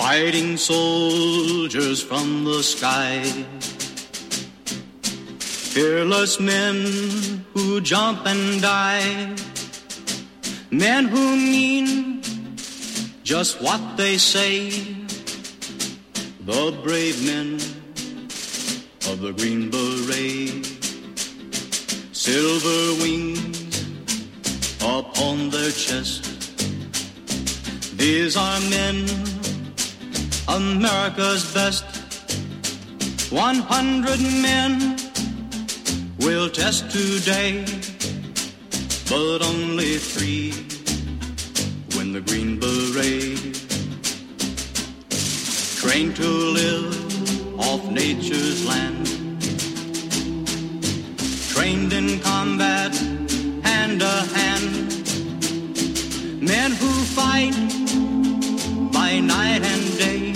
fighting soldiers from the sky, fearless men who jump and die, men who mean just what they say, the brave men of the Green Beret, silver wings upon their chest. These are men, America's best. 100 men will test today, but only 3 win the Green Beret. Trained to live off nature's land, trained in combat hand to hand, men who fight by night and day,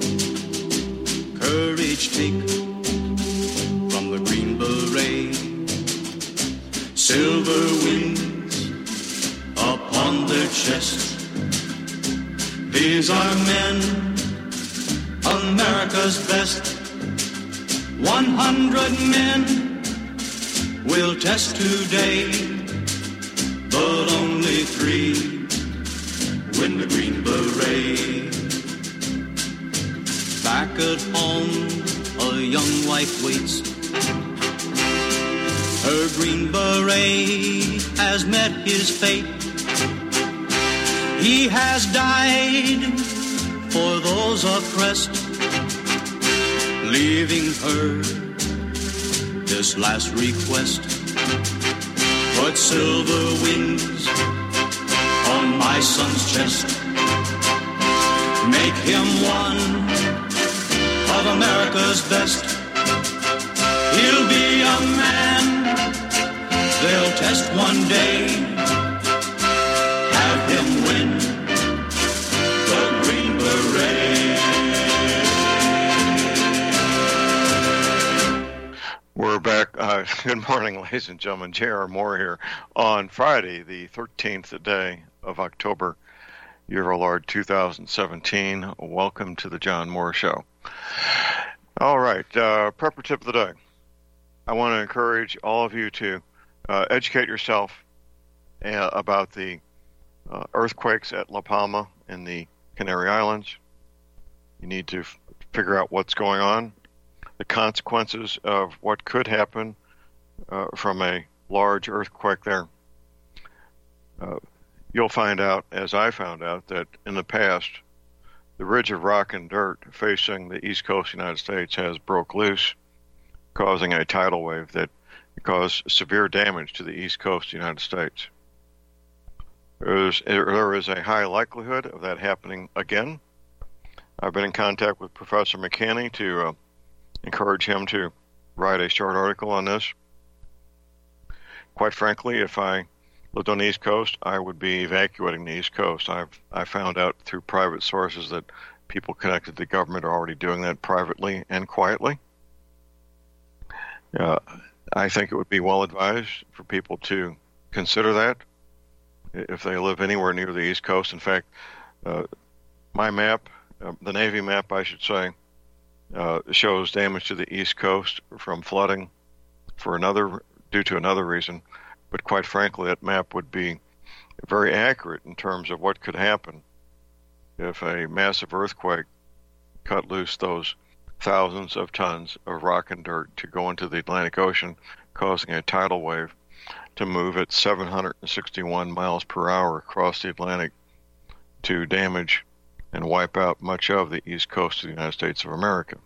courage take from the Green Beret, silver wings upon their chest. These are men, America's best. 100 men will test today, but only 3 win the Green Beret. Back at home, a young wife waits. Her Green Beret has met his fate. He has died for those oppressed, leaving her this last request. Put silver wings on my son's chest. Make him one of America's best. He'll be a man they'll test one day. Have him win the Green Beret. We're back. Good morning, ladies and gentlemen. J.R. Moore here on Friday, the 13th day of October, year of our Lord 2017. Welcome to the John Moore Show. All right, prepper tip of the day. I want to encourage all of you to educate yourself about the earthquakes at La Palma in the Canary Islands. You need to figure out what's going on, the consequences of what could happen from a large earthquake there. You'll find out, as I found out, that in the past, the ridge of rock and dirt facing the east coast of the United States has broke loose, causing a tidal wave that caused severe damage to the east coast of the United States. There is a high likelihood of that happening again. I've been in contact with Professor McCanney to encourage him to write a short article on this. Quite frankly, if I lived on the East Coast, I would be evacuating the East Coast. I found out through private sources that people connected to the government are already doing that privately and quietly. I think it would be well advised for people to consider that if they live anywhere near the East Coast. In fact, my map, the Navy map, I should say, shows damage to the East Coast from flooding due to another reason. But quite frankly, that map would be very accurate in terms of what could happen if a massive earthquake cut loose those thousands of tons of rock and dirt to go into the Atlantic Ocean, causing a tidal wave to move at 761 miles per hour across the Atlantic to damage and wipe out much of the east coast of the United States of America.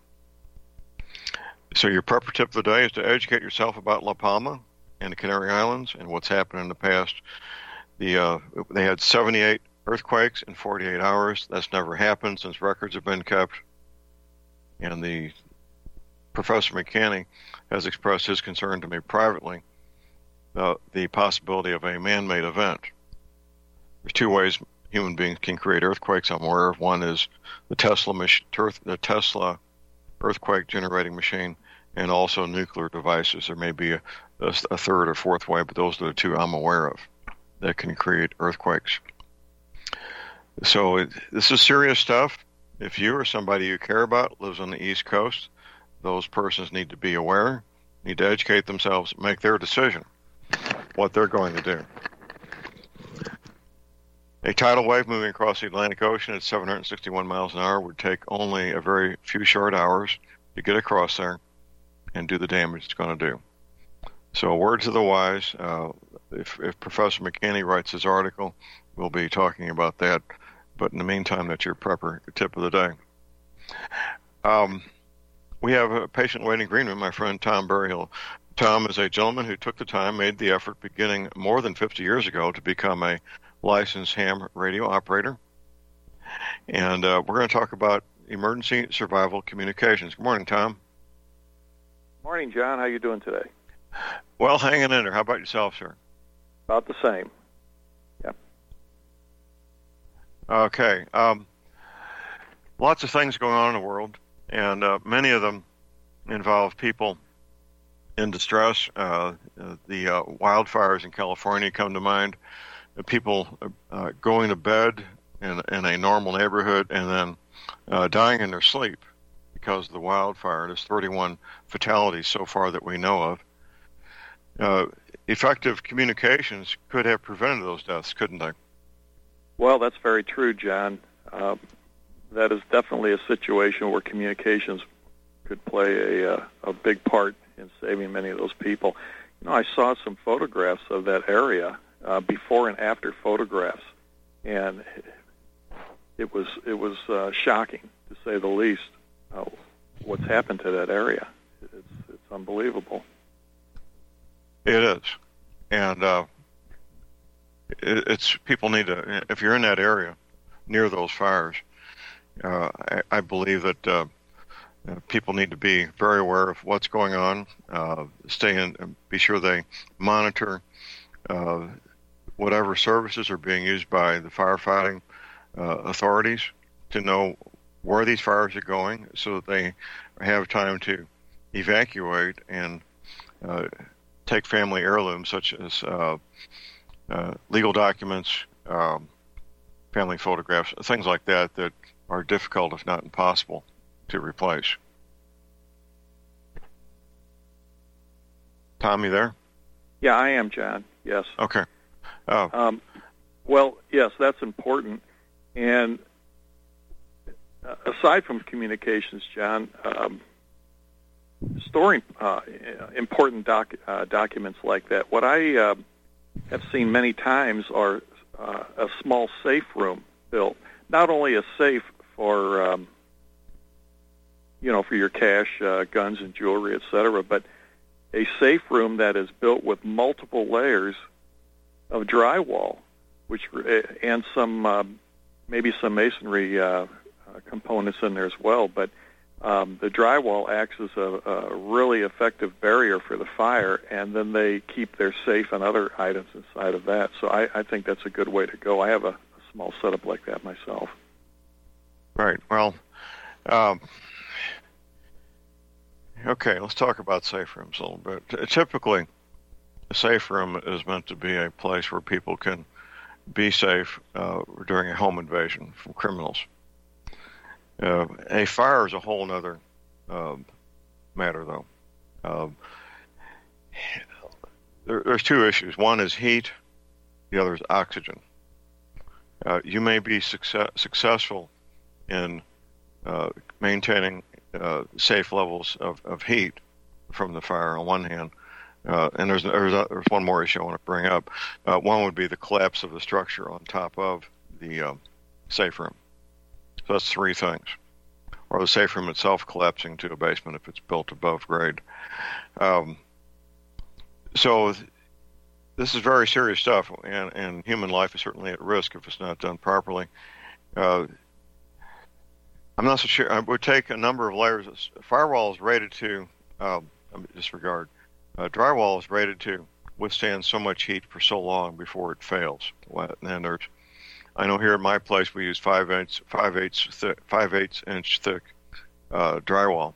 So your prepper tip of the day is to educate yourself about La Palma and the Canary Islands and what's happened in the past. They had 78 earthquakes in 48 hours. That's never happened since records have been kept. And the Professor McCanney has expressed his concern to me privately about the possibility of a man-made event. There's 2 ways human beings can create earthquakes I'm aware of. One is the Tesla earthquake generating machine, and also nuclear devices. There may be a third or fourth way, but those are the 2 I'm aware of that can create earthquakes. So this is serious stuff. if you or somebody you care about lives on the East Coast, those persons need to be aware, need to educate themselves, make their decision what they're going to do. A tidal wave moving across the Atlantic Ocean at 761 miles an hour would take only a very few short hours to get across there and do the damage it's going to do. So, word to the wise, if Professor McKinney writes his article, we'll be talking about that. But in the meantime, that's your prepper tip of the day. We have a patient waiting in green room, my friend Tom Berryhill. Tom is a gentleman who took the time, made the effort beginning more than 50 years ago to become a licensed ham radio operator. And we're going to talk about emergency survival communications. Good morning, Tom. Morning, John. How you doing today? Well, hanging in there. How about yourself, sir? About the same. Yeah. Okay. Lots of things going on in the world, and many of them involve people in distress. The wildfires in California come to mind. People going to bed in a normal neighborhood and then dying in their sleep because of the wildfire. There's 31 fatalities so far that we know of. Effective communications could have prevented those deaths, couldn't they? Well, that's very true, John. That is definitely a situation where communications could play a big part in saving many of those people. You know, I saw some photographs of that area, before and after photographs, and it was shocking, to say the least, what's happened to that area. It's unbelievable. It is, and it's people need to. If you're in that area near those fires, I believe that people need to be very aware of what's going on. Stay in, be sure they monitor whatever services are being used by the firefighting authorities to know where these fires are going, so that they have time to evacuate and take family heirlooms such as legal documents, family photographs, things like that that are difficult, if not impossible, to replace. Tom, you there? Yeah, I am, John. Yes. Okay. Well, yes, that's important. And aside from communications, John, storing important documents like that, what I have seen many times are a small safe room built. Not only a safe for for your cash, guns and jewelry, etc., but a safe room that is built with multiple layers of drywall, and some maybe some masonry components in there as well. But the drywall acts as a really effective barrier for the fire, and then they keep their safe and other items inside of that. So I think that's a good way to go. I have a small setup like that myself. Right. Well, okay, let's talk about safe rooms a little bit. Typically, a safe room is meant to be a place where people can be safe during a home invasion from criminals. A fire is a whole other matter, though. There's two issues. One is heat. The other is oxygen. You may be successful in maintaining safe levels of heat from the fire on one hand, and there's one more issue I want to bring up. One would be the collapse of the structure on top of the safe room. So that's three things. Or the safe room itself collapsing to a basement if it's built above grade. So this is very serious stuff, and human life is certainly at risk if it's not done properly. I'm not so sure. I would take a number of layers. Firewall is rated to, disregard. Drywall is rated to withstand so much heat for so long before it fails. And I know here at my place we use 5/8 inch thick drywall,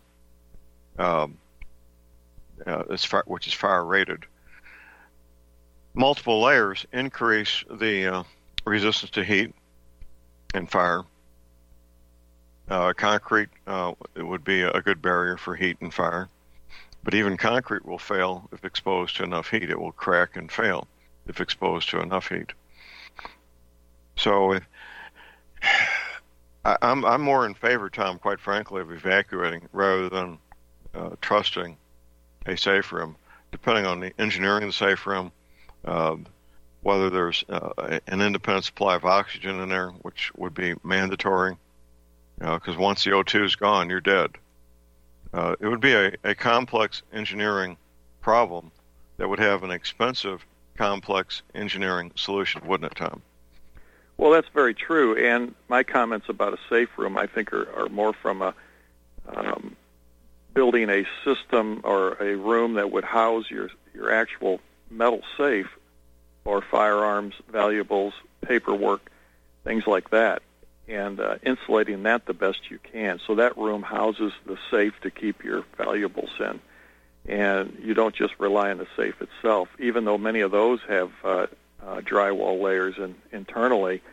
which is fire rated. Multiple layers increase the resistance to heat and fire. Concrete it would be a good barrier for heat and fire. But even concrete will fail if exposed to enough heat. It will crack and fail if exposed to enough heat. So I'm more in favor, Tom, quite frankly, of evacuating rather than trusting a safe room, depending on the engineering of the safe room, whether there's an independent supply of oxygen in there, which would be mandatory, because once the O2 is gone, you're dead. It would be a complex engineering problem that would have an expensive, complex engineering solution, wouldn't it, Tom? Well, that's very true. And my comments about a safe room, I think, are more from a building a system or a room that would house your actual metal safe or firearms, valuables, paperwork, things like that, and insulating that the best you can. So that room houses the safe to keep your valuables in. And you don't just rely on the safe itself. Even though many of those have drywall layers internally,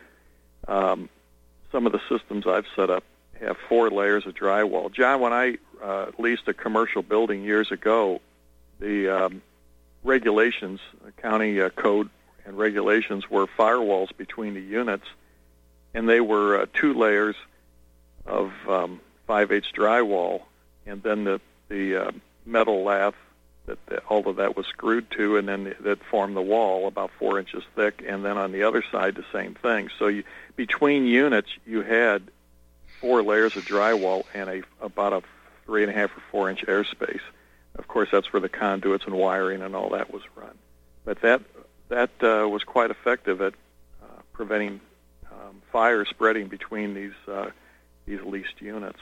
some of the systems I've set up have 4 layers of drywall. John, when I leased a commercial building years ago, the regulations, county code and regulations were firewalls between the units, and they were 2 layers of 5/8 drywall, and then the metal lath that all of that was screwed to, and then that formed the wall about 4 inches thick, and then on the other side the same thing. So between units you had 4 layers of drywall and about a 3.5 or 4 inch airspace. Of course, that's where the conduits and wiring and all that was run. But that was quite effective at preventing fire spreading between these leased units.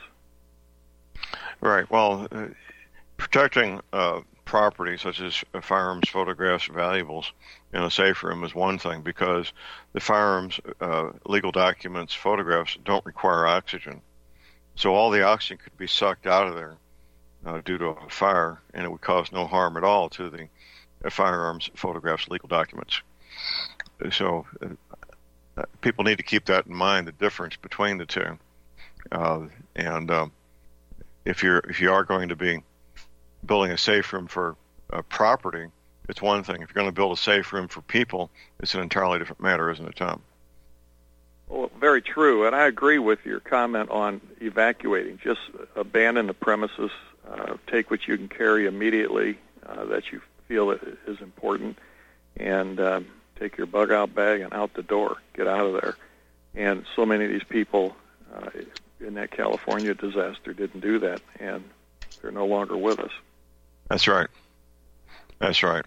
Right. Well, protecting property such as firearms, photographs, valuables in a safe room is one thing, because the firearms legal documents, photographs don't require oxygen. So all the oxygen could be sucked out of there due to a fire, and it would cause no harm at all to the firearms, photographs, legal documents. So people need to keep that in mind, the difference between the two. If you are going to be building a safe room for property, it's one thing. If you're going to build a safe room for people, it's an entirely different matter, isn't it, Tom? Well, very true, and I agree with your comment on evacuating. Just abandon the premises, take what you can carry immediately that you feel is important, and take your bug-out bag and out the door. Get out of there. And so many of these people in that California disaster didn't do that, and they're no longer with us. That's right. That's right.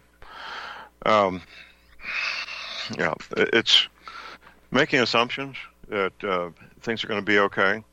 Yeah, it's making assumptions that things are going to be okay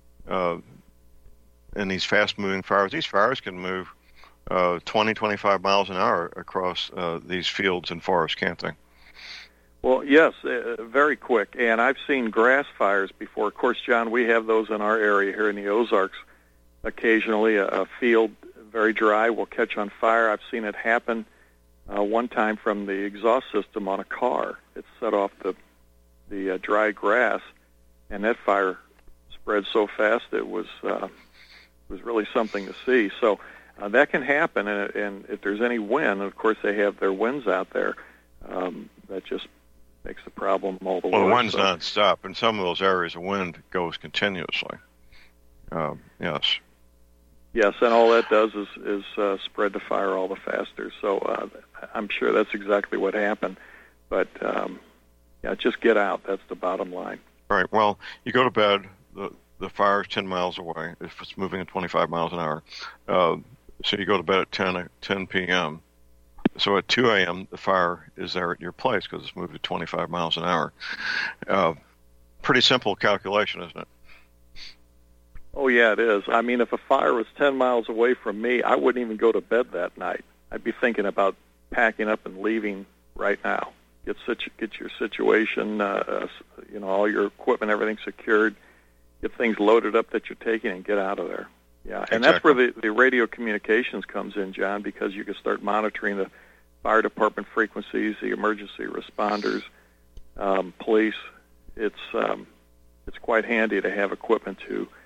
in these fast-moving fires. These fires can move 20, 25 miles an hour across these fields and forests, can't they? Well, yes, very quick. And I've seen grass fires before. Of course, John, we have those in our area here in the Ozarks. Occasionally, a field very dry will catch on fire. I've seen it happen one time from the exhaust system on a car. It set off the dry grass, and that fire spread so fast it was really something to see. So that can happen, and if there's any wind, of course they have their winds out there, that just makes the problem all the worse. Well, the wind's non-stop. In some of those areas, the wind goes continuously. Yes. Yes, and all that does is spread the fire all the faster. So I'm sure that's exactly what happened. But, just get out. That's the bottom line. Right. Well, you go to bed. The fire's 10 miles away if it's moving at 25 miles an hour. So you go to bed at 10 p.m. So at 2 a.m., the fire is there at your place because it's moved at 25 miles an hour. Pretty simple calculation, isn't it? Oh, yeah, it is. I mean, if a fire was 10 miles away from me, I wouldn't even go to bed that night. I'd be thinking about packing up and leaving right now. Get your situation, all your equipment, everything secured. Get things loaded up that you're taking and get out of there. Yeah, and exactly. That's where the radio communications comes in, John, because you can start monitoring the fire department frequencies, the emergency responders, police. It's quite handy to have equipment to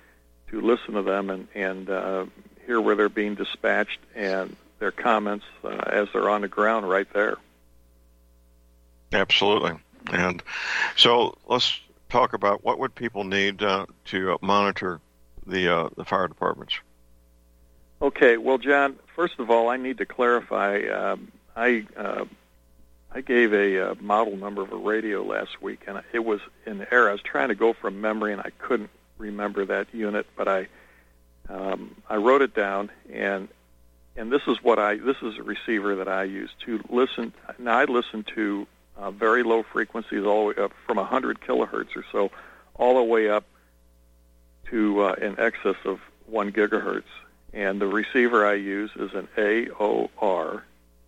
listen to them and hear where they're being dispatched and their comments as they're on the ground right there. Absolutely. And so let's talk about what would people need to monitor the fire departments. Okay. Well, John, first of all, I need to clarify. I gave a model number of a radio last week, and it was in error. I was trying to go from memory, and I couldn't remember that unit, but I wrote it down, and this is a receiver that I use to listen. Now I listen to very low frequencies, all the way up from 100 kilohertz or so, all the way up to in excess of 1 gigahertz. And the receiver I use is an AOR,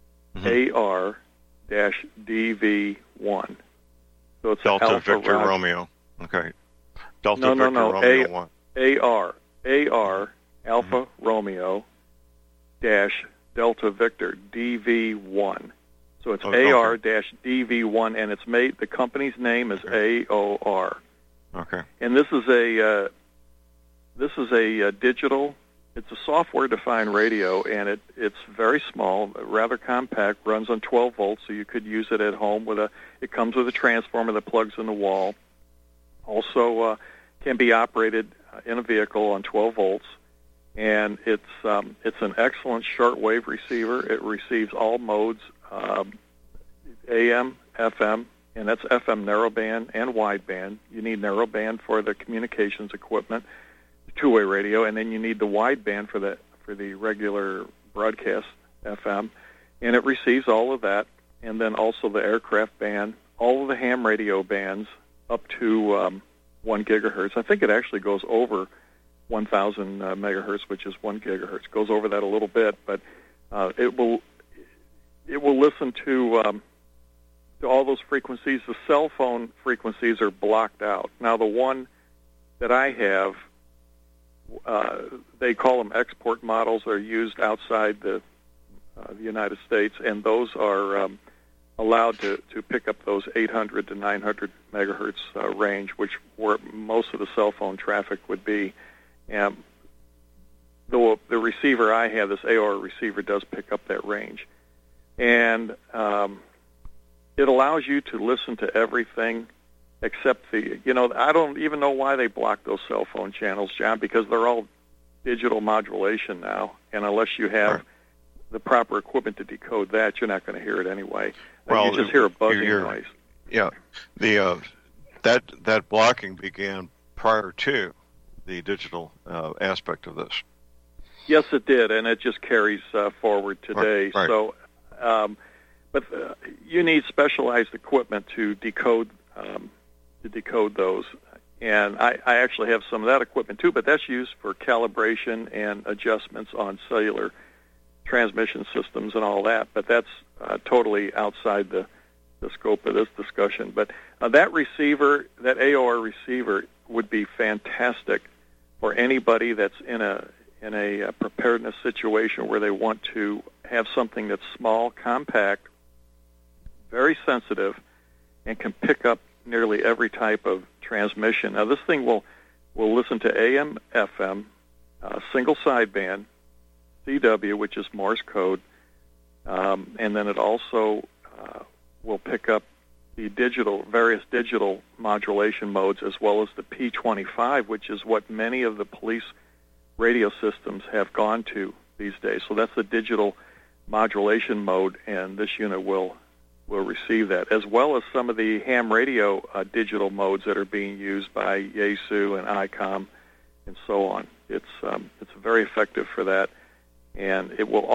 AR-DV1. So it's Delta Alpha Victor Romeo. Okay. Delta No, Victor Romeo 1. AR, Alpha Romeo dash Delta Victor, DV1. So it's AR-DV1, and it's made. The company's name is AOR. Okay. And this is a digital. It's a software-defined radio, and it's very small, rather compact. Runs on 12 volts, so you could use it at home It comes with a transformer that plugs in the wall. Also, can be operated in a vehicle on 12 volts, and it's an excellent shortwave receiver. It receives all modes. AM, FM, and that's FM narrowband and wideband. You need narrowband for the communications equipment, two-way radio, and then you need the wideband for the regular broadcast FM, and it receives all of that, and then also the aircraft band, all of the ham radio bands up to 1 gigahertz. I think it actually goes over 1,000 megahertz, which is 1 gigahertz. Goes over that a little bit, but it will listen to all those frequencies. The cell phone frequencies are blocked out. Now, the one that I have, they call them export models. They're used outside the United States, and those are allowed to pick up those 800 to 900 megahertz range, which where most of the cell phone traffic would be. And the receiver I have, this AOR receiver, does pick up that range. And it allows you to listen to everything except I don't even know why they block those cell phone channels, John, because they're all digital modulation now, and unless you have the proper equipment to decode that, you're not going to hear it anyway. Well, you just hear a buzzing noise. Yeah, that blocking began prior to the digital aspect of this. Yes, it did, and it just carries forward today. Right. So, but you need specialized equipment to decode those, and I actually have some of that equipment too. But that's used for calibration and adjustments on cellular transmission systems and all that. But that's totally outside the scope of this discussion. But that receiver, that AOR receiver, would be fantastic for anybody that's in a preparedness situation where they want to have something that's small, compact, very sensitive, and can pick up nearly every type of transmission. Now, this thing will listen to AM, FM, single sideband, CW, which is Morse code, and then it also will pick up the various digital modulation modes, as well as the P25, which is what many of the police radio systems have gone to these days. So that's the digital modulation mode, and this unit will receive that, as well as some of the ham radio digital modes that are being used by Yaesu and ICOM and so on. It's very effective for that, and it will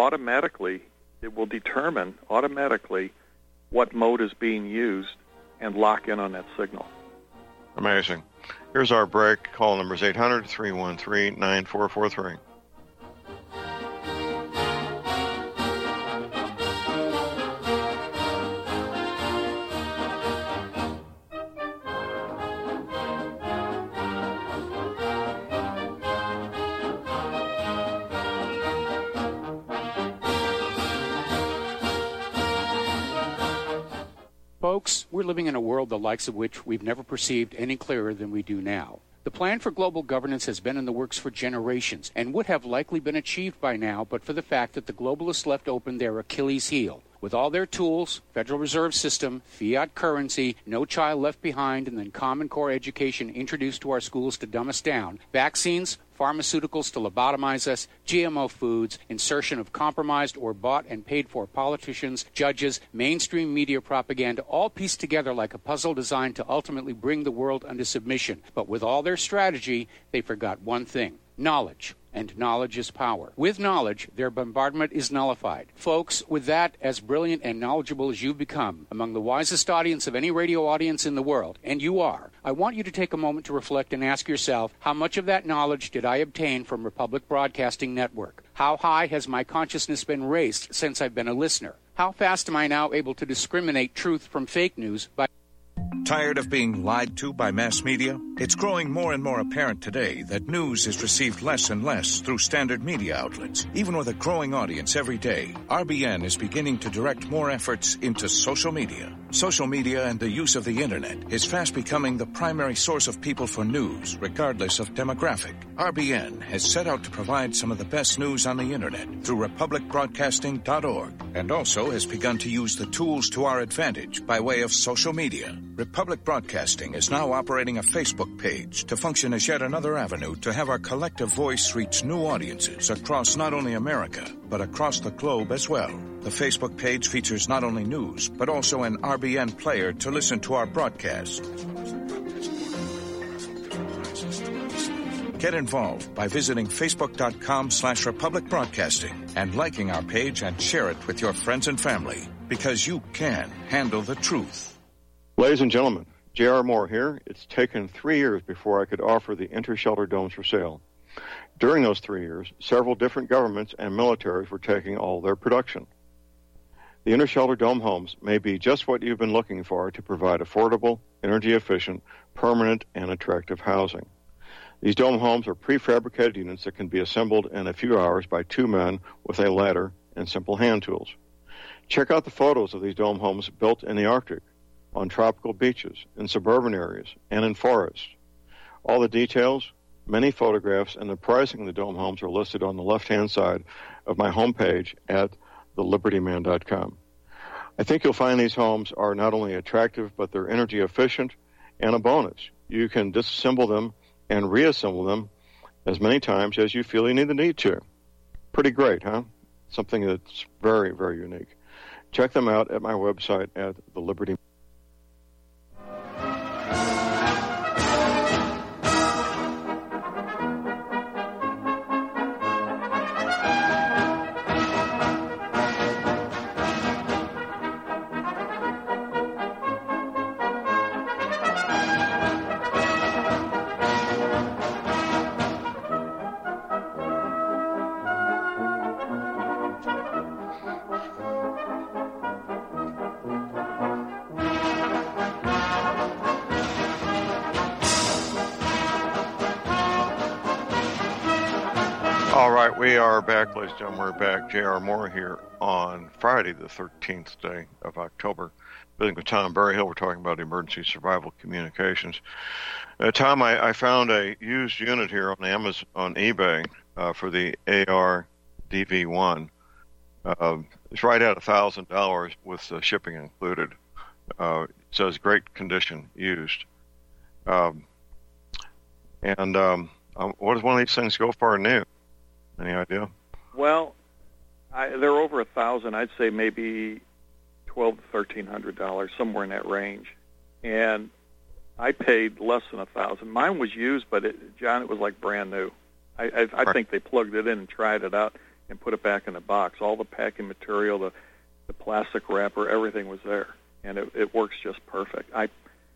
determine automatically what mode is being used and lock in on that signal. Amazing. Here's our break. Call number is 800-313-9443. Folks, we're living in a world the likes of which we've never perceived any clearer than we do now. The plan for global governance has been in the works for generations and would have likely been achieved by now but for the fact that the globalists left open their Achilles heel. With all their tools, Federal Reserve System, fiat currency, no child left behind, and then Common Core education introduced to our schools to dumb us down, vaccines, pharmaceuticals to lobotomize us, GMO foods, insertion of compromised or bought and paid for politicians, judges, mainstream media propaganda, all pieced together like a puzzle designed to ultimately bring the world under submission. But with all their strategy, they forgot one thing: knowledge. And knowledge is power. With knowledge, their bombardment is nullified. Folks, with that, as brilliant and knowledgeable as you've become, among the wisest audience of any radio audience in the world, and you are, I want you to take a moment to reflect and ask yourself, how much of that knowledge did I obtain from Republic Broadcasting Network? How high has my consciousness been raised since I've been a listener? How fast am I now able to discriminate truth from fake news by... Tired of being lied to by mass media? It's growing more and more apparent today that news is received less and less through standard media outlets. Even with a growing audience every day, RBN is beginning to direct more efforts into social media. Social media and the use of the internet is fast becoming the primary source of people for news, regardless of demographic. RBN has set out to provide some of the best news on the internet through republicbroadcasting.org, and also has begun to use the tools to our advantage by way of social media. Republic Broadcasting is now operating a Facebook page to function as yet another avenue to have our collective voice reach new audiences across not only America, but across the globe as well. The Facebook page features not only news, but also an RBN player to listen to our broadcast. Get involved by visiting facebook.com/Republic Broadcasting and liking our page and share it with your friends and family, because you can handle the truth. Ladies and gentlemen, J.R. Moore here. It's taken 3 years before I could offer the inter-shelter domes for sale. During those 3 years, several different governments and militaries were taking all their production. The inter-shelter dome homes may be just what you've been looking for to provide affordable, energy-efficient, permanent, and attractive housing. These dome homes are prefabricated units that can be assembled in a few hours by 2 men with a ladder and simple hand tools. Check out the photos of these dome homes built in the Arctic, on tropical beaches, in suburban areas, and in forests. All the details, many photographs, and the pricing of the dome homes are listed on the left-hand side of my homepage at thelibertyman.com. I think you'll find these homes are not only attractive, but they're energy efficient, and a bonus. You can disassemble them and reassemble them as many times as you feel you need to. Pretty great, huh? Something that's very, very unique. Check them out at my website at theliberty. All right, we are back, ladies and gentlemen. We're back. J.R. Moore here on Friday, the 13th day of October. Visiting with Tom Berryhill, we're talking about emergency survival communications. Tom, I found a used unit here on Amazon, on eBay, for the AR-DV1. It's right at $1,000 with shipping included. It says great condition, used. What does one of these things go for new? Any idea? Well, they're over $1,000. I'd say maybe $1,200 to $1,300, somewhere in that range. And I paid less than $1,000. Mine was used, but John, it was like brand new. I think they plugged it in and tried it out and put it back in the box. All the packing material, the plastic wrapper, everything was there, and it works just perfect. I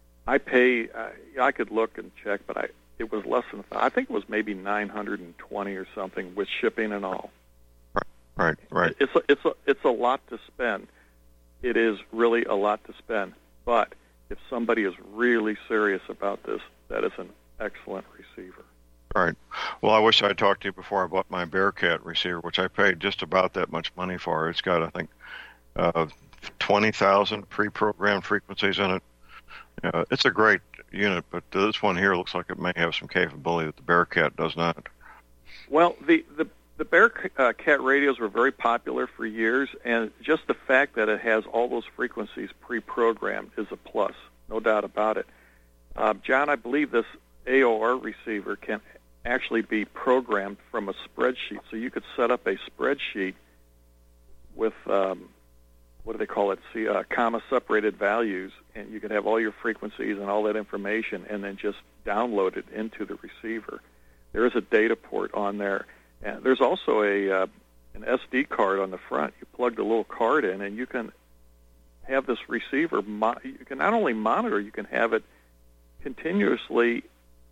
could look and check, but it was less than, I think it was maybe $920 or something with shipping and all. Right. It's a lot to spend. It is really a lot to spend. But if somebody is really serious about this, that is an excellent receiver. Right. Well, I wish I had talked to you before I bought my Bearcat receiver, which I paid just about that much money for. It's got, I think, 20,000 pre-programmed frequencies in it. It's a great unit, but this one here looks like it may have some capability that the Bearcat does not. Well, the Bearcat radios were very popular for years, and just the fact that it has all those frequencies pre-programmed is a plus, no doubt about it. John, I believe this AOR receiver can actually be programmed from a spreadsheet, so you could set up a spreadsheet with what do they call it? Comma-separated values, and you could have all your frequencies and all that information, and then just download it into the receiver. There is a data port on there, and there's also an SD card on the front. You plug the little card in, and you can have this receiver. You can not only monitor, you can have it continuously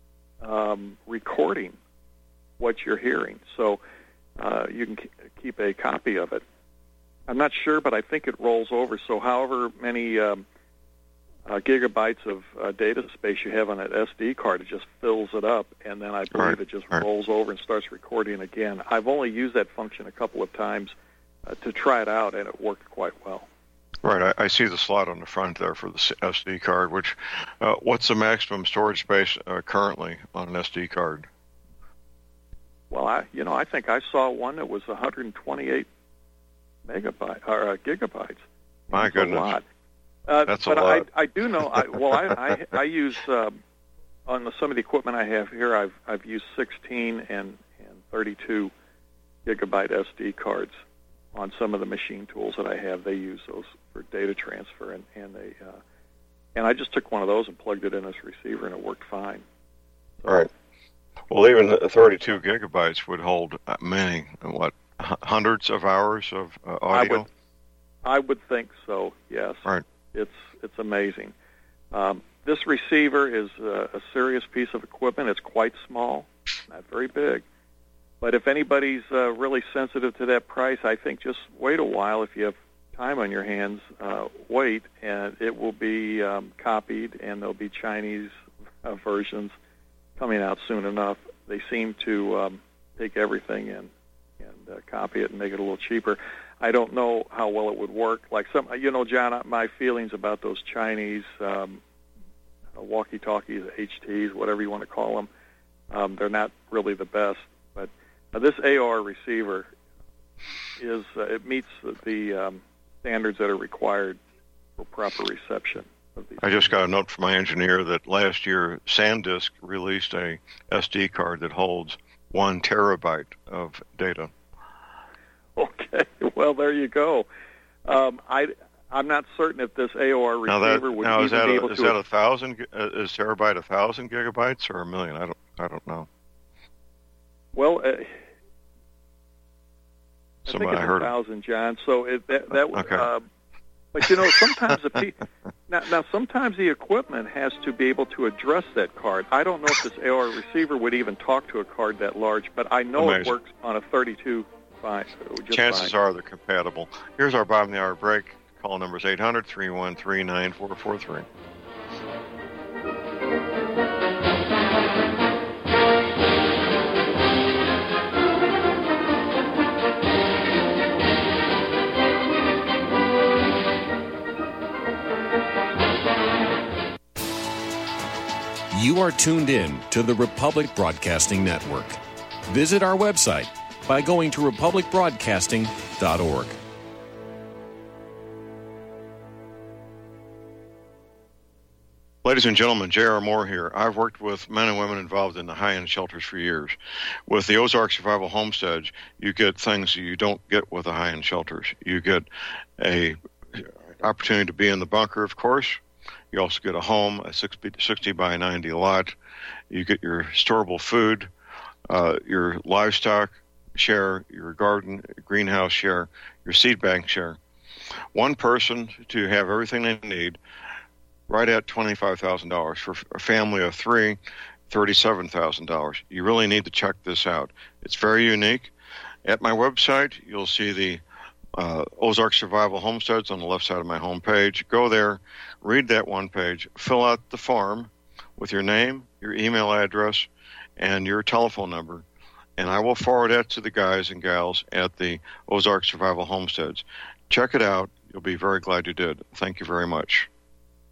recording what you're hearing, so you can keep a copy of it. I'm not sure, but I think it rolls over. So however many gigabytes of data space you have on that SD card, it just fills it up, and then I believe it just rolls over and starts recording again. I've only used that function a couple of times to try it out, and it worked quite well. Right, I see the slot on the front there for the SD card. Which, what's the maximum storage space currently on an SD card? Well, I think I saw one that was 128 gigabytes. My goodness, a lot. That's a lot. I do know. I use on some of the equipment I have here. I've used 16 and 32 gigabyte SD cards on some of the machine tools that I have. They use those for data transfer, and I just took one of those and plugged it in this receiver, and it worked fine. All right. Well, even 32 gigabytes would hold many, hundreds of hours of audio? I would think so, yes. Right. It's amazing. This receiver is a serious piece of equipment. It's quite small, not very big. But if anybody's really sensitive to that price, I think just wait a while. If you have time on your hands, wait, and it will be copied, and there'll be Chinese versions coming out soon enough. They seem to take everything and copy it and make it a little cheaper. I don't know how well it would work. Like John, my feelings about those Chinese walkie-talkies, HTs, whatever you want to call them, they're not really the best. But this AOR receiver it meets the standards that are required for proper reception of these. I just got a note from my engineer that last year SanDisk released a SD card that holds 1 terabyte of data. Okay, well, there you go. I'm not certain if this AOR receiver would even be able to. Is that 1,000? Is terabyte 1,000 gigabytes or 1,000,000? I don't know. Well, I think it's 1,000, John. So okay. But sometimes sometimes the equipment has to be able to address that card. I don't know if this AOR receiver would even talk to a card that large, but I know It works on a 32. Fine. Chances are they're compatible. Here's our bottom of the hour break. Call number is 800-313-9443. You are tuned in to the Republic Broadcasting Network. Visit our website by going to republicbroadcasting.org. Ladies and gentlemen, J.R. Moore here. I've worked with men and women involved in the high-end shelters for years. With the Ozark Survival Homestead, you get things you don't get with the high-end shelters. You get a opportunity to be in the bunker, of course. You also get a home, a 60 by 90 lot. You get your storable food, your livestock share, your garden, greenhouse share, your seed bank share. One person to have everything they need, right at $25,000. For a family of 3, $37,000. You really need to check this out. It's very unique. At my website, you'll see the Ozark Survival Homesteads on the left side of my homepage. Go there, read that one page, fill out the form with your name, your email address, and your telephone number, and I will forward that to the guys and gals at the Ozark Survival Homesteads. Check it out. You'll be very glad you did. Thank you very much.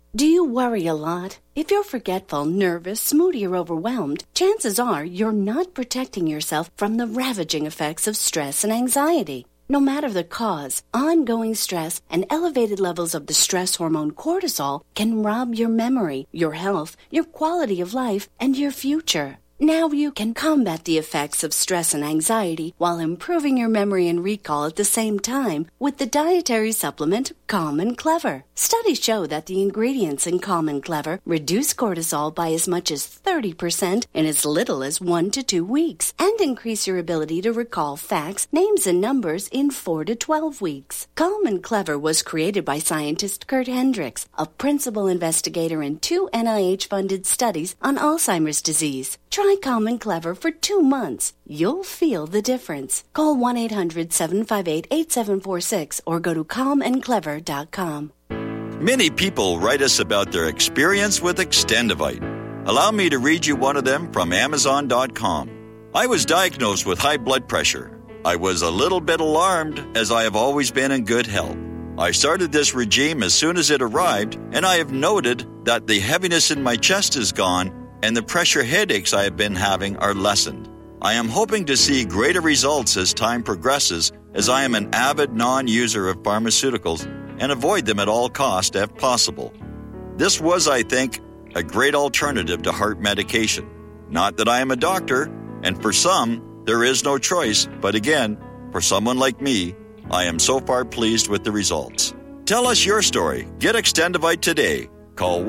Do you worry a lot? If you're forgetful, nervous, moody, or overwhelmed, chances are you're not protecting yourself from the ravaging effects of stress and anxiety. No matter the cause, ongoing stress and elevated levels of the stress hormone cortisol can rob your memory, your health, your quality of life, and your future. Now you can combat the effects of stress and anxiety while improving your memory and recall at the same time with the dietary supplement Calm and Clever. Studies show that the ingredients in Calm and Clever reduce cortisol by as much as 30% in as little as 1 to 2 weeks and increase your ability to recall facts, names, and numbers in 4 to 12 weeks. Calm and Clever was created by scientist Kurt Hendricks, a principal investigator in 2 NIH-funded studies on Alzheimer's disease. Try Calm and Clever for 2 months. You'll feel the difference. Call 1-800-758-8746 or go to calmandclever.com. Many people write us about their experience with Extendivite. Allow me to read you one of them from Amazon.com. I was diagnosed with high blood pressure. I was a little bit alarmed as I have always been in good health. I started this regime as soon as it arrived, and I have noted that the heaviness in my chest is gone and the pressure headaches I have been having are lessened. I am hoping to see greater results as time progresses, as I am an avid non-user of pharmaceuticals and avoid them at all costs if possible. This was, I think, a great alternative to heart medication. Not that I am a doctor, and for some, there is no choice, but again, for someone like me, I am so far pleased with the results. Tell us your story. Get Extendivite today. Call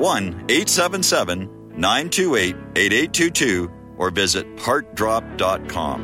1-877-928-8822 or visit heartdrop.com.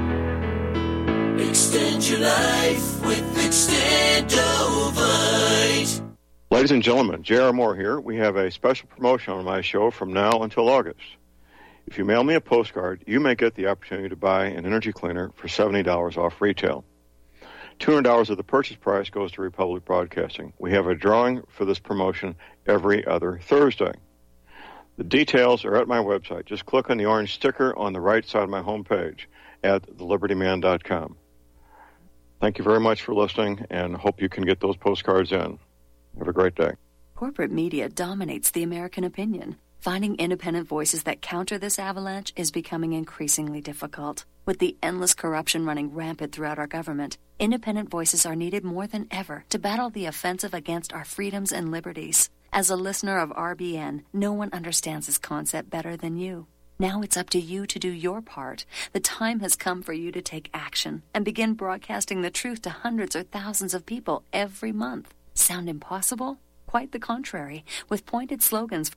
Extend your life with Extendovite. Ladies and gentlemen, J.R. Moore here. We have a special promotion on my show from now until August. If you mail me a postcard, you may get the opportunity to buy an energy cleaner for $70 off retail. $200 of the purchase price goes to Republic Broadcasting. We have a drawing for this promotion every other Thursday. The details are at my website. Just click on the orange sticker on the right side of my homepage at thelibertyman.com. Thank you very much for listening, and hope you can get those postcards in. Have a great day. Corporate media dominates the American opinion. Finding independent voices that counter this avalanche is becoming increasingly difficult. With the endless corruption running rampant throughout our government, independent voices are needed more than ever to battle the offensive against our freedoms and liberties. As a listener of RBN, no one understands this concept better than you. Now it's up to you to do your part. The time has come for you to take action and begin broadcasting the truth to hundreds or thousands of people every month. Sound impossible? Quite the contrary, with pointed slogans.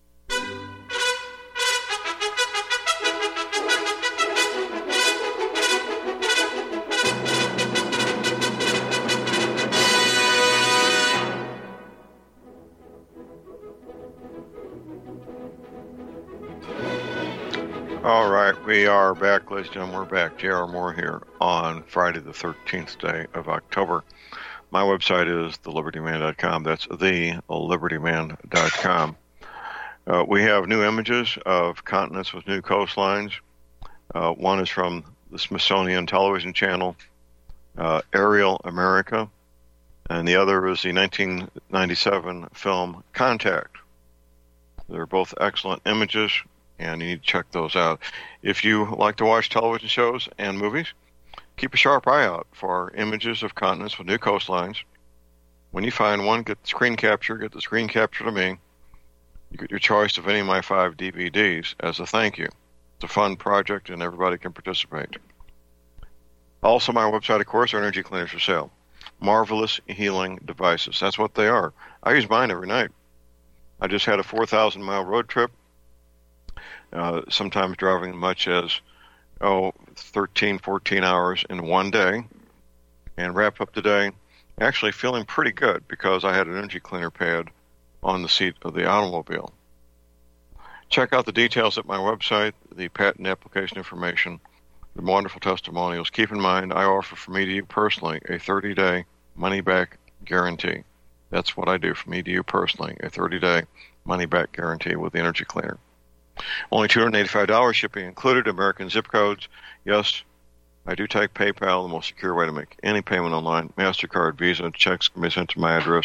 All right, we are back, ladies and gentlemen. We're back. J.R. Moore here on Friday the 13th day of October. My website is thelibertyman.com. That's thelibertyman.com. We have new images of continents with new coastlines. One is from the Smithsonian Television Channel, Aerial America, and the other is the 1997 film Contact. They're both excellent images, and you need to check those out. If you like to watch television shows and movies, keep a sharp eye out for images of continents with new coastlines. When you find one, get the screen capture to me. You get your choice of any of my 5 DVDs as a thank you. It's a fun project, and everybody can participate. Also, my website, of course, are energy cleaners for sale. Marvelous healing devices. That's what they are. I use mine every night. I just had a 4,000-mile road trip, sometimes driving as much as 13, 14 hours in one day, and wrap up the day actually feeling pretty good because I had an energy cleaner pad on the seat of the automobile. Check out the details at my website, the patent application information, the wonderful testimonials. Keep in mind, I offer from me to you personally a 30-day money-back guarantee. That's what I do from me to you personally, a 30-day money-back guarantee with the energy cleaner. Only $285 shipping included, American zip codes. Yes, I do take PayPal, the most secure way to make any payment online. MasterCard, Visa, checks can be sent to my address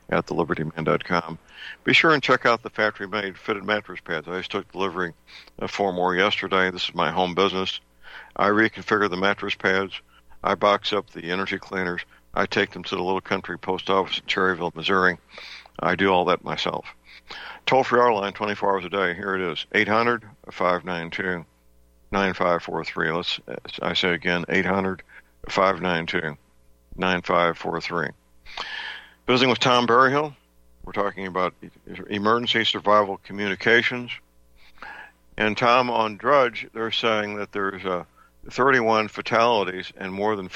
at thelibertyman.com. Be sure and check out the factory-made fitted mattress pads. I just took delivery of 4 more yesterday. This is my home business. I reconfigure the mattress pads. I box up the energy cleaners. I take them to the little country post office in Cherryville, Missouri. I do all that myself. Toll-free our line 24 hours a day. Here it is, 800-592-9543. I say again, 800-592-9543. Visiting with Tom Berryhill. We're talking about emergency survival communications. And Tom, on Drudge, they're saying that there's 31 fatalities and more than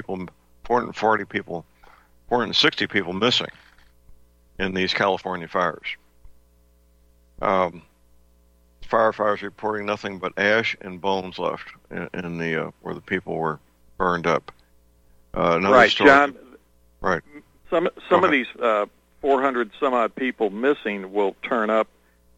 460 people missing in these California fires. Firefighters reporting nothing but ash and bones left in the where the people were burned up. Right, John. Right. Some of these 400 some odd people missing will turn up.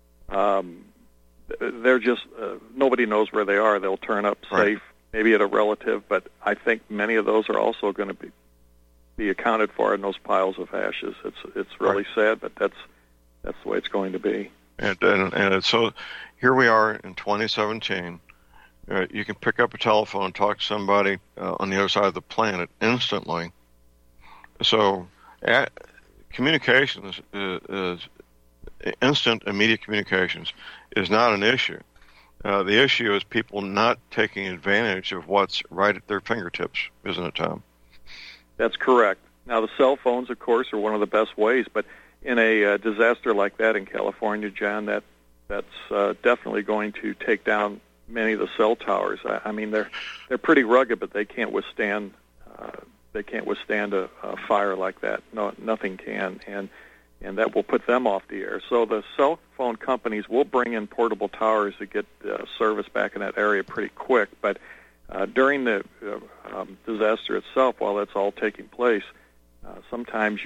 They're just nobody knows where they are. They'll turn up safe, maybe at a relative, but I think many of those are also going to be accounted for in those piles of ashes. It's really sad, but that's the way it's going to be. And so here we are in 2017. You can pick up a telephone and talk to somebody on the other side of the planet instantly. So communications is instant, immediate communications is not an issue. The issue is people not taking advantage of what's right at their fingertips, isn't it, Tom? That's correct. Now, the cell phones, of course, are one of the best ways, but in a disaster like that in California, John, that's definitely going to take down many of the cell towers. I mean, they're pretty rugged, but they can't withstand a fire like that. No, nothing can, and that will put them off the air. So the cell phone companies will bring in portable towers to get service back in that area pretty quick. But during the disaster itself, while that's all taking place, sometimes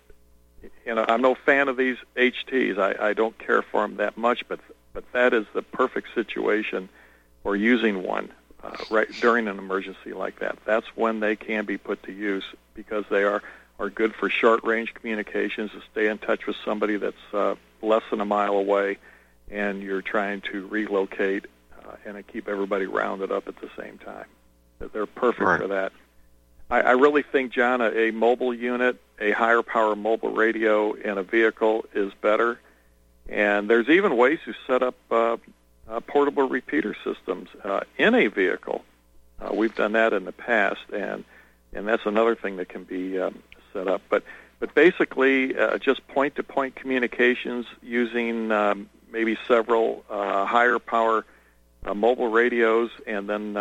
I'm no fan of these HTs. I don't care for them that much, but that is the perfect situation for using one right during an emergency like that. That's when they can be put to use because they are good for short-range communications to stay in touch with somebody that's less than a mile away, and you're trying to relocate and keep everybody rounded up at the same time. They're perfect for that. I really think, John, a mobile unit, a higher power mobile radio in a vehicle is better. And there's even ways to set up portable repeater systems in a vehicle. We've done that in the past, and that's another thing that can be set up. But basically, just point-to-point communications using maybe several higher power mobile radios, and then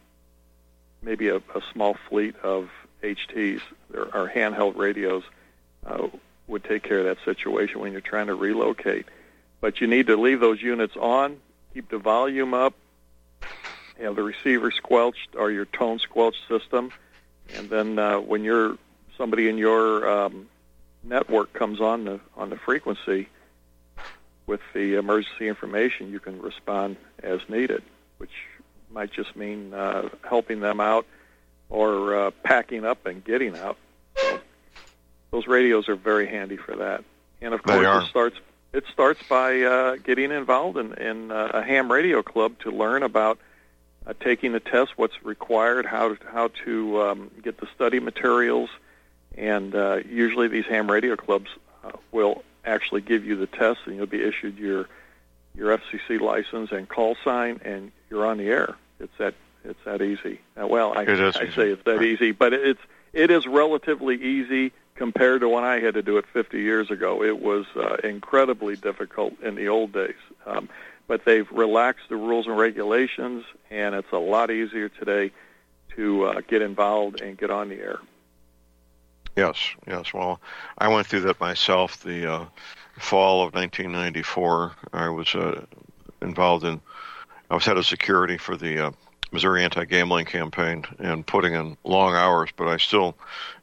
maybe a small fleet of HTs or handheld radios would take care of that situation when you're trying to relocate. But you need to leave those units on, keep the volume up, have the receiver squelched or your tone squelched system, and then when somebody in your network comes on the frequency with the emergency information, you can respond as needed, which might just mean helping them out or packing up and getting out. So those radios are very handy for that. And of course, it starts by getting involved in a ham radio club to learn about taking the test, what's required, how to get the study materials, and usually these ham radio clubs will actually give you the test, and you'll be issued your FCC license and call sign, and you're on the air. It's that easy. I say it's that easy, but it is relatively easy compared to when I had to do it 50 years ago. It was incredibly difficult in the old days. But they've relaxed the rules and regulations, and it's a lot easier today to get involved and get on the air. Yes. Well, I went through that myself. The fall of 1994, I was involved in. I was head of security for the Missouri anti-gambling campaign and putting in long hours, but I still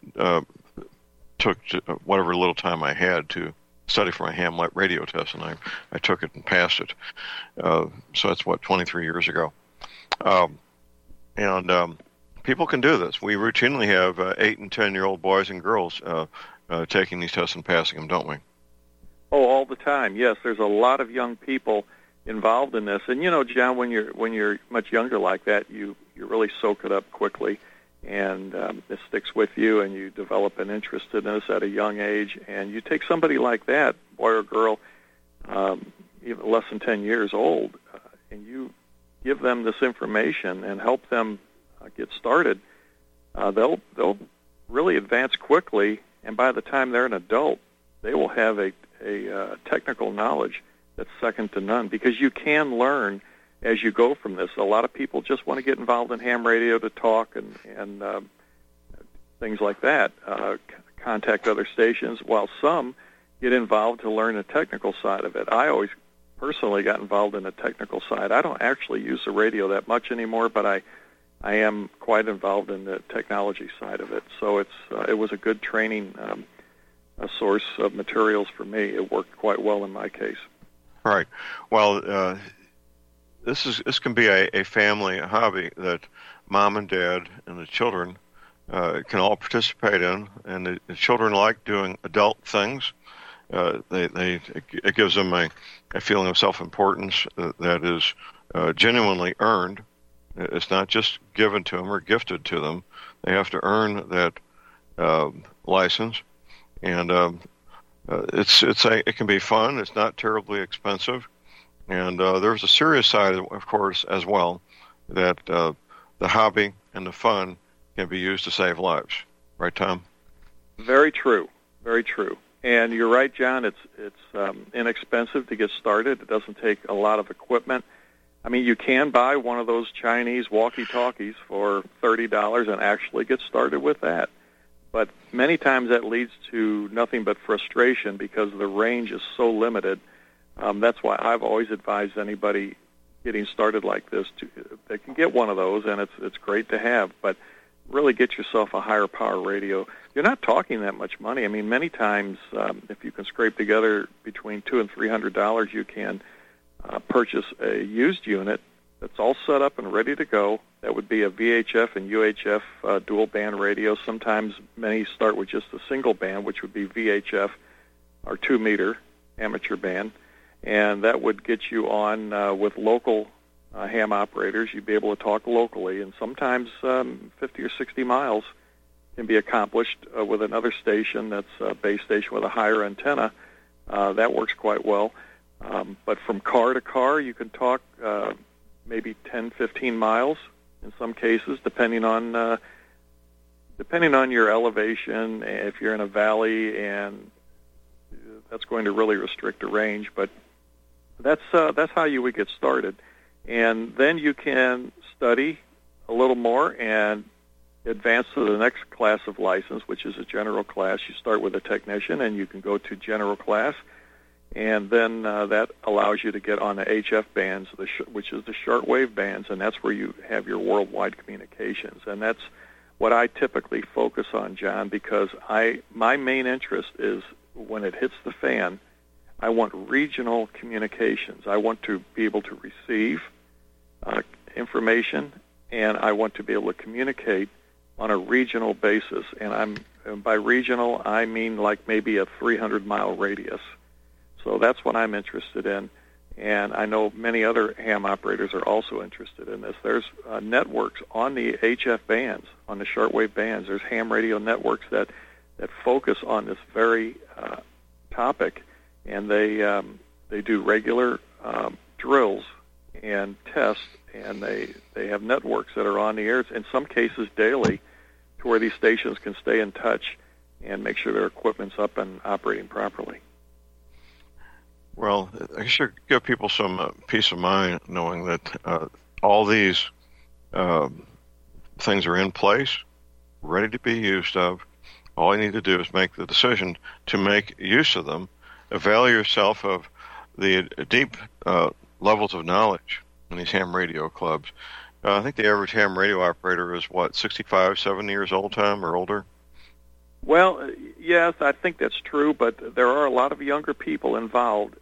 took whatever little time I had to study for my ham radio test, and I took it and passed it. So that's 23 years ago. And people can do this. We routinely have 8 and 10-year-old boys and girls taking these tests and passing them, don't we? Oh, all the time. Yes, there's a lot of young people involved in this, and John, when you're much younger like that, you really soak it up quickly, and it sticks with you, and you develop an interest in this at a young age. And you take somebody like that, boy or girl, even less than 10 years old, and you give them this information and help them get started. They'll really advance quickly, and by the time they're an adult, they will have a technical knowledge that's second to none, because you can learn as you go from this. A lot of people just want to get involved in ham radio to talk and things like that, contact other stations, while some get involved to learn the technical side of it. I always personally got involved in the technical side. I don't actually use the radio that much anymore, but I am quite involved in the technology side of it. So it was a good training a source of materials for me. It worked quite well in my case. Right. Well, this can be a family hobby that mom and dad and the children can all participate in, and the children like doing adult things. It gives them a feeling of self-importance that is genuinely earned. It's not just given to them or gifted to them. They have to earn that license, and it can be fun. It's not terribly expensive, and there's a serious side, of course, as well, that the hobby and the fun can be used to save lives. Right, Tom? Very true. Very true. And you're right, John. It's inexpensive to get started. It doesn't take a lot of equipment. I mean, you can buy one of those Chinese walkie-talkies for $30 and actually get started with that. But many times that leads to nothing but frustration because the range is so limited. That's why I've always advised anybody getting started like this they can get one of those, and it's great to have. But really get yourself a higher power radio. You're not talking that much money. I mean, many times if you can scrape together between $200 and $300, you can purchase a used unit that's all set up and ready to go. That would be a VHF and UHF dual band radio. Sometimes many start with just a single band, which would be VHF or 2-meter amateur band, and that would get you on with local ham operators. You'd be able to talk locally, and sometimes 50 or 60 miles can be accomplished with another station that's a base station with a higher antenna. That works quite well. But from car to car, you can talk maybe 10, 15 miles in some cases, depending on your elevation. If you're in a valley, and that's going to really restrict the range. But that's how you would get started. And then you can study a little more and advance to the next class of license, which is a general class. You start with a technician, and you can go to general class, and then that allows you to get on the HF bands, which is the shortwave bands, and that's where you have your worldwide communications. And that's what I typically focus on, John, because my main interest is when it hits the fan, I want regional communications. I want to be able to receive information, and I want to be able to communicate on a regional basis. And by regional, I mean like maybe a 300-mile radius. So that's what I'm interested in, and I know many other ham operators are also interested in this. There's networks on the HF bands, on the shortwave bands. There's ham radio networks that focus on this very topic, and they do regular drills and tests, and they have networks that are on the air, in some cases daily, to where these stations can stay in touch and make sure their equipment's up and operating properly. Well, I should give people some peace of mind knowing that all these things are in place, ready to be used of. All you need to do is make the decision to make use of them. Avail yourself of the deep levels of knowledge in these ham radio clubs. I think the average ham radio operator is, 65, 70 years old, Tom, or older? Well, yes, I think that's true, but there are a lot of younger people involved.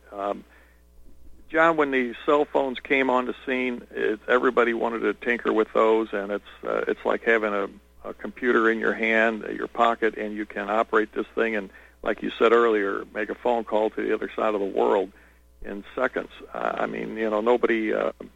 John, when the cell phones came on the scene, everybody wanted to tinker with those, and it's like having a computer in your hand, your pocket, and you can operate this thing and, like you said earlier, make a phone call to the other side of the world in seconds. I mean, nobody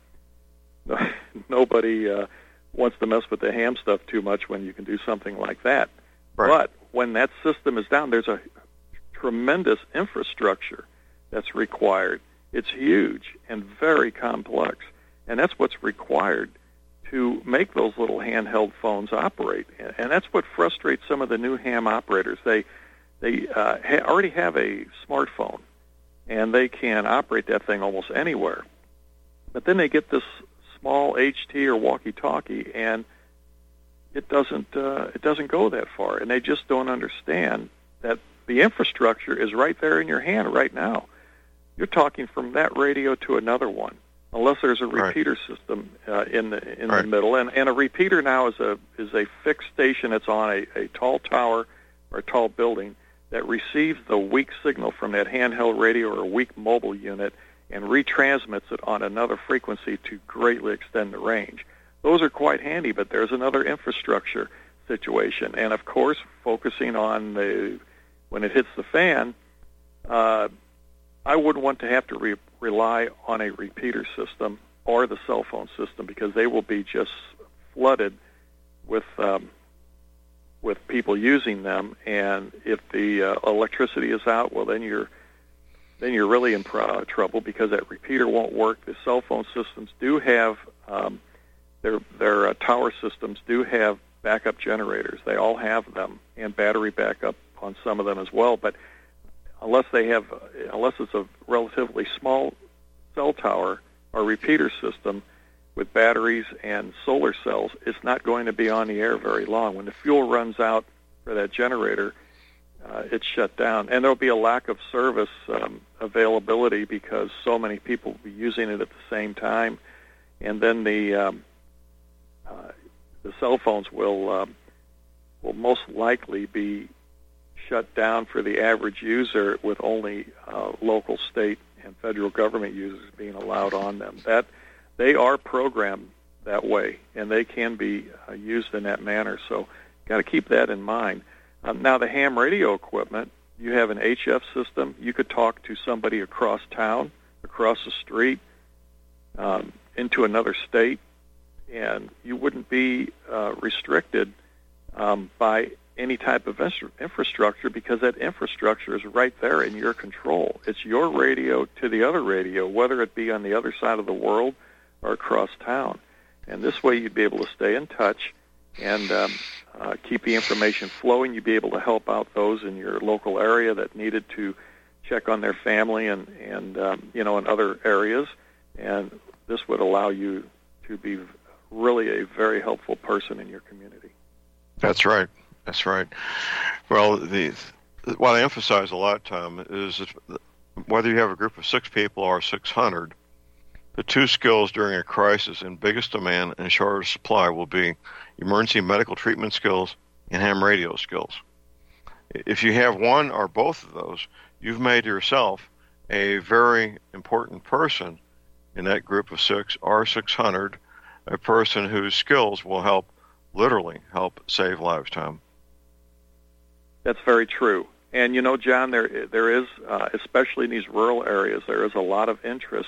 wants to mess with the ham stuff too much when you can do something like that. Right. But when that system is down, there's a tremendous infrastructure that's required. It's huge and very complex, and that's what's required to make those little handheld phones operate. And that's what frustrates some of the new ham operators. They already have a smartphone, and they can operate that thing almost anywhere. But then they get this small HT or walkie-talkie, and it doesn't go that far. And they just don't understand that the infrastructure is right there in your hand right now. You're talking from that radio to another one, unless there's a repeater system in the middle. And a repeater now is a fixed station that's on a tall tower or a tall building that receives the weak signal from that handheld radio or a weak mobile unit and retransmits it on another frequency to greatly extend the range. Those are quite handy, but there's another infrastructure situation. And, of course, focusing on when it hits the fan, I wouldn't want to have to rely on a repeater system or the cell phone system, because they will be just flooded with people using them. And if the electricity is out, well, then you're really in trouble, because that repeater won't work. The cell phone systems do have their tower systems do have backup generators. They all have them, and battery backup on some of them as well. But unless it's a relatively small cell tower or repeater system with batteries and solar cells, it's not going to be on the air very long. When the fuel runs out for that generator, it's shut down. And there'll be a lack of service availability, because so many people will be using it at the same time. And then the cell phones will most likely be shut down for the average user, with only local, state, and federal government users being allowed on them. That they are programmed that way, and they can be used in that manner. So, got to keep that in mind. Now, the ham radio equipment, you have an HF system. You could talk to somebody across town, across the street, into another state, and you wouldn't be restricted by any type of infrastructure, because that infrastructure is right there in your control. It's your radio to the other radio, whether it be on the other side of the world or across town. And this way you'd be able to stay in touch and keep the information flowing. You'd be able to help out those in your local area that needed to check on their family and in other areas. And this would allow you to be really a very helpful person in your community. That's right. That's right. Well, what I emphasize a lot, Tom, is whether you have a group of 6 people or 600, the 2 skills during a crisis in biggest demand and shortest supply will be emergency medical treatment skills and ham radio skills. If you have one or both of those, you've made yourself a very important person in that group of 6 or 600, a person whose skills will literally help save lives, Tom. That's very true. And, John, there is, especially in these rural areas, there is a lot of interest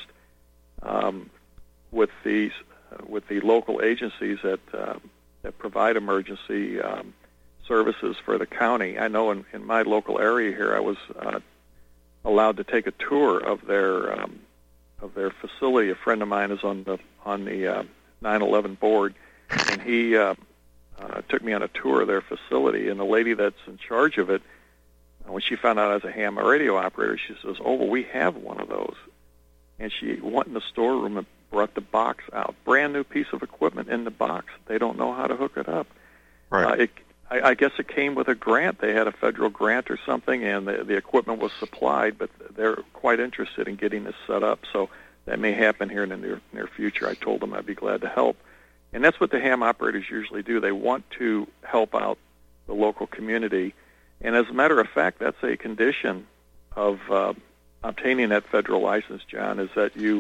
with the local agencies that provide emergency services for the county. I know in my local area here, I was allowed to take a tour of their facility. A friend of mine is on the 9/11 board, and he took me on a tour of their facility. And the lady that's in charge of it, when she found out I was a ham radio operator, she says, "Oh, well, we have one of those." And she went in the storeroom and brought the box out, brand new piece of equipment in the box. They don't know how to hook it up. Right. I guess it came with a grant. They had a federal grant or something, and the equipment was supplied, but they're quite interested in getting this set up. So that may happen here in the near future. I told them I'd be glad to help. And that's what the ham operators usually do. They want to help out the local community. And as a matter of fact, that's a condition of obtaining that federal license, John, is that you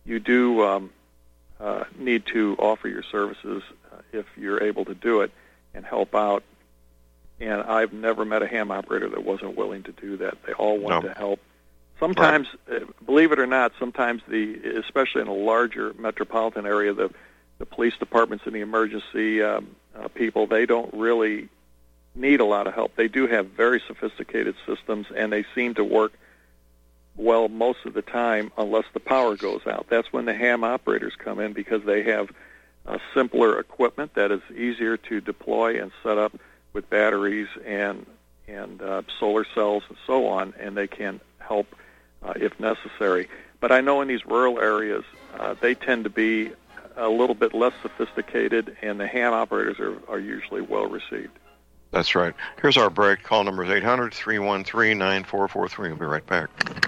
do need to offer your services if you're able to do it. and help out. And I've never met a ham operator that wasn't willing to do that. They all want to help. Sometimes, believe it or not, sometimes especially in a larger metropolitan area, the police departments and the emergency people, they don't really need a lot of help. They do have very sophisticated systems, and they seem to work well most of the time unless the power goes out. That's when the ham operators come in, because they have simpler equipment that is easier to deploy and set up with batteries and solar cells and so on, and they can help if necessary. But I know in these rural areas, they tend to be a little bit less sophisticated, and the ham operators are usually well received. That's right. Here's our break. Call number is 800-313-9443. We'll be right back.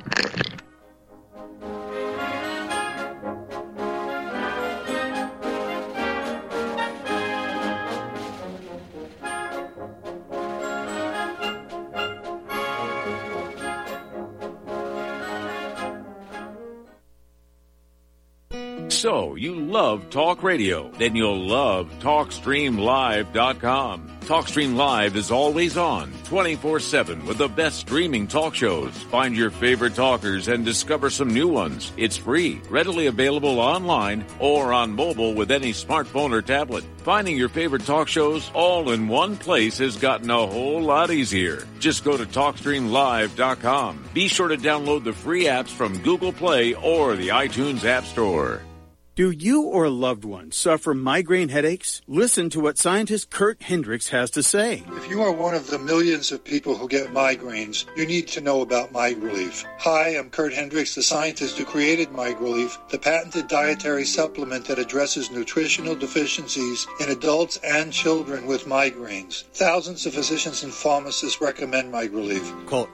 So, you love talk radio? Then you'll love TalkStreamLive.com. TalkStream Live is always on, 24/7, with the best streaming talk shows. Find your favorite talkers and discover some new ones. It's free, readily available online or on mobile with any smartphone or tablet. Finding your favorite talk shows all in one place has gotten a whole lot easier. Just go to TalkStreamLive.com. Be sure to download the free apps from Google Play or the iTunes App Store. Do you or a loved one suffer migraine headaches? Listen to what scientist Kurt Hendricks has to say. If you are one of the millions of people who get migraines, you need to know about MigRelief. Hi, I'm Kurt Hendricks, the scientist who created MigRelief, the patented dietary supplement that addresses nutritional deficiencies in adults and children with migraines. Thousands of physicians and pharmacists recommend MigRelief. Call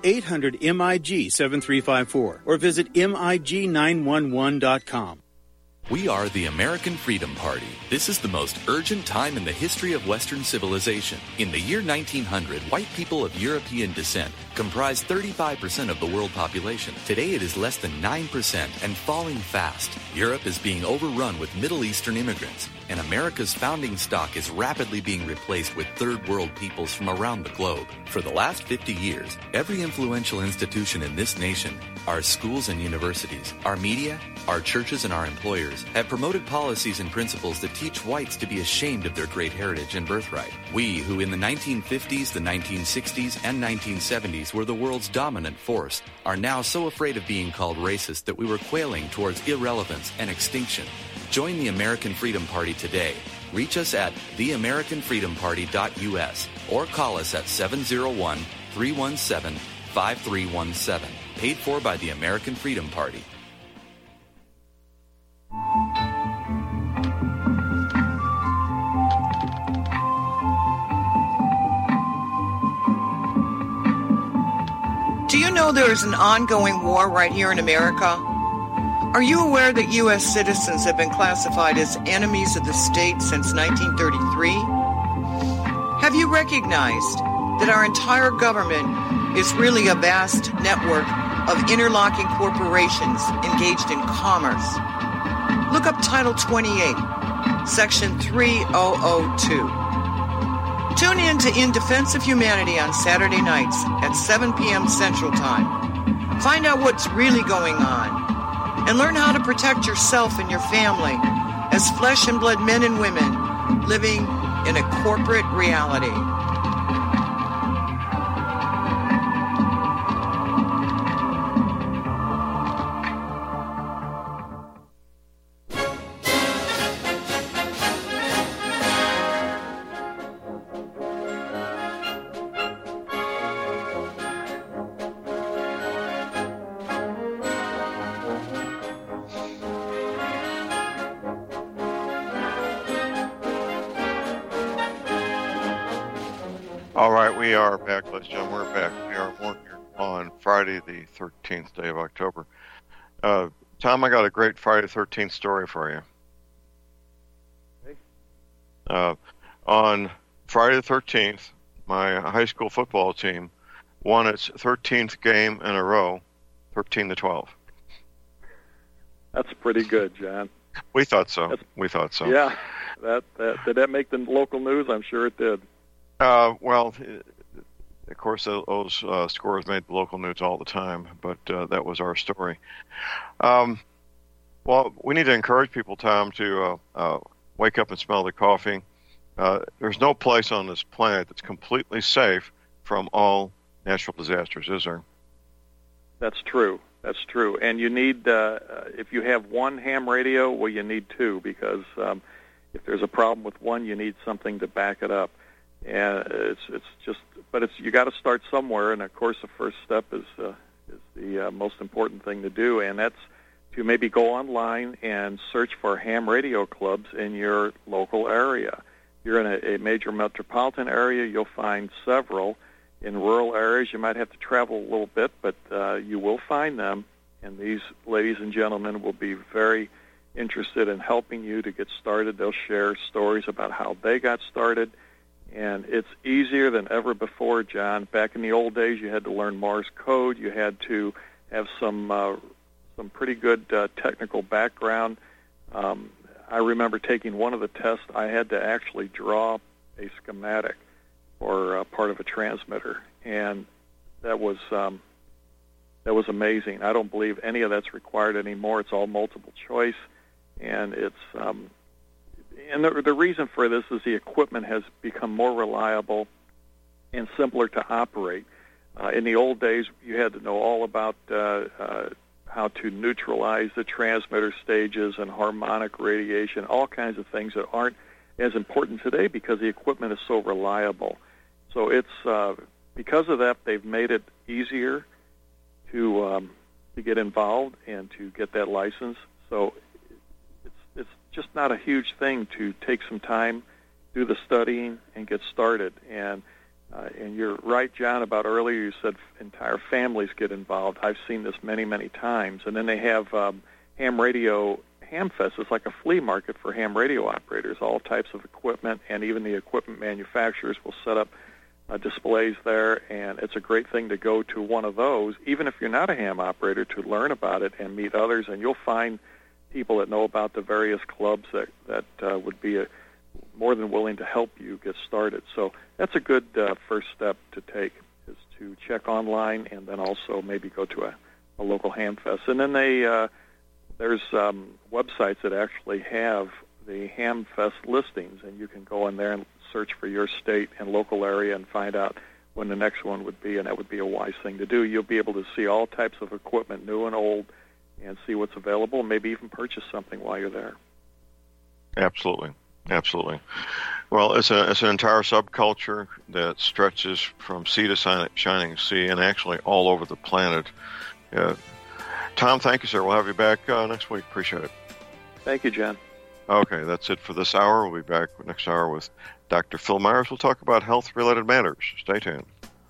800-MIG-7354 or visit MIG911.com. We are the American Freedom Party. This is the most urgent time in the history of Western civilization. In the year 1900, white people of European descent comprised 35% of the world population. Today it is less than 9% and falling fast. Europe is being overrun with Middle Eastern immigrants, and America's founding stock is rapidly being replaced with third world peoples from around the globe. For the last 50 years, every influential institution in this nation, our schools and universities, our media, our churches and our employers have promoted policies and principles that teach whites to be ashamed of their great heritage and birthright. We, who in the 1950s, the 1960s, and 1970s were the world's dominant force, are now so afraid of being called racist that we were quailing towards irrelevance and extinction. Join the American Freedom Party today. Reach us at theamericanfreedomparty.us or call us at 701-317-5317. Paid for by the American Freedom Party. Do you know there is an ongoing war right here in America? Are you aware that U.S. citizens have been classified as enemies of the state since 1933? Have you recognized that our entire government is really a vast network of interlocking corporations engaged in commerce? Look up Title 28, Section 3002. Tune in to In Defense of Humanity on Saturday nights at 7 p.m. Central Time. Find out what's really going on and learn how to protect yourself and your family as flesh and blood men and women living in a corporate reality. All right, we are back, ladies and gentlemen. We're back. We are here on Friday, the 13th day of October. Tom, I got a great Friday the 13th story for you. Okay. On Friday the 13th, my high school football team won its 13th game in a row, 13-12. That's pretty good, John. We thought so. We thought so. Yeah. Did that make the local news? I'm sure it did. Well, of course, those scores made the local news all the time, but that was our story. Well, we need to encourage people, Tom, to wake up and smell the coffee. There's no place on this planet that's completely safe from all natural disasters, is there? That's true. That's true. And you need, if you have one ham radio, well, you need two, because if there's a problem with one, you need something to back it up. And you got to start somewhere. And of course, the first step is the most important thing to do, and that's to maybe go online and search for ham radio clubs in your local area. If you're in a major metropolitan area, you'll find several. In rural areas, you might have to travel a little bit, but you will find them, and these ladies and gentlemen will be very interested in helping you to get started. They'll share stories about how they got started, and it's easier than ever before, John. Back in the old days, you had to learn Morse code. You had to have some pretty good technical background. I remember taking one of the tests. I had to actually draw a schematic or part of a transmitter, and that was amazing. I don't believe any of that's required anymore. It's all multiple choice, and it's and the reason for this is the equipment has become more reliable and simpler to operate. In the old days, you had to know all about how to neutralize the transmitter stages and harmonic radiation, all kinds of things that aren't as important today because the equipment is so reliable. So it's because of that, they've made it easier to get involved and to get that license. So it's just not a huge thing to take some time, do the studying, and get started. And you're right, John, about earlier you said entire families get involved. I've seen this many, many times. And then they have ham radio ham fest. It's like a flea market for ham radio operators. All types of equipment, and even the equipment manufacturers will set up displays there, and it's a great thing to go to one of those, even if you're not a ham operator, to learn about it and meet others, and you'll find people that know about the various clubs that would be more than willing to help you get started. So that's a good first step to take, is to check online and then also maybe go to a local ham fest. And then there's websites that actually have the ham fest listings, and you can go in there and search for your state and local area and find out when the next one would be, and that would be a wise thing to do. You'll be able to see all types of equipment, new and old, and see what's available, and maybe even purchase something while you're there. Absolutely. Absolutely. Well, it's an entire subculture that stretches from sea to shining sea and actually all over the planet. Tom, thank you, sir. We'll have you back next week. Appreciate it. Thank you, John. Okay, that's it for this hour. We'll be back next hour with Dr. Phil Myers. We'll talk about health-related matters. Stay tuned.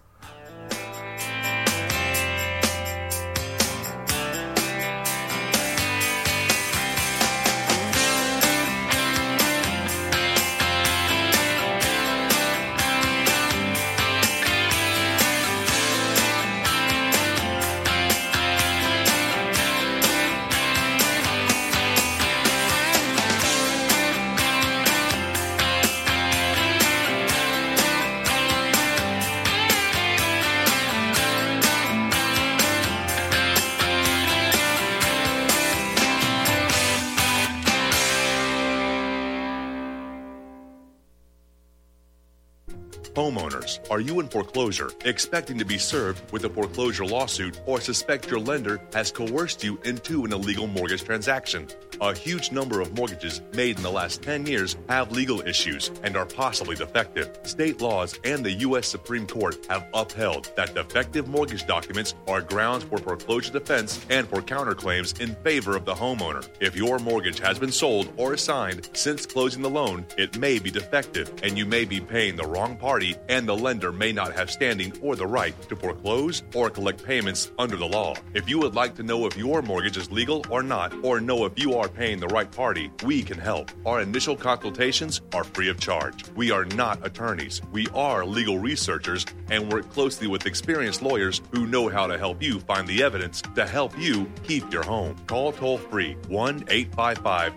Homeowners, are you in foreclosure, expecting to be served with a foreclosure lawsuit, or suspect your lender has coerced you into an illegal mortgage transaction? A huge number of mortgages made in the last 10 years have legal issues and are possibly defective. State laws and the U.S. Supreme Court have upheld that defective mortgage documents are grounds for foreclosure defense and for counterclaims in favor of the homeowner. If your mortgage has been sold or assigned since closing the loan, it may be defective, and you may be paying the wrong party, and the lender may not have standing or the right to foreclose or collect payments under the law. If you would like to know if your mortgage is legal or not, or know if you are paying the right party, we can help. Our initial consultations are free of charge. We are not attorneys. We are legal researchers and work closely with experienced lawyers who know how to help you find the evidence to help you keep your home. Call toll-free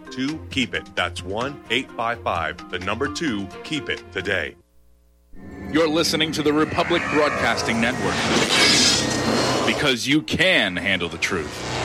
1-855-2-KEEP-IT. That's 1-855-2-KEEP-IT today. You're listening to the Republic Broadcasting Network. Because you can handle the truth.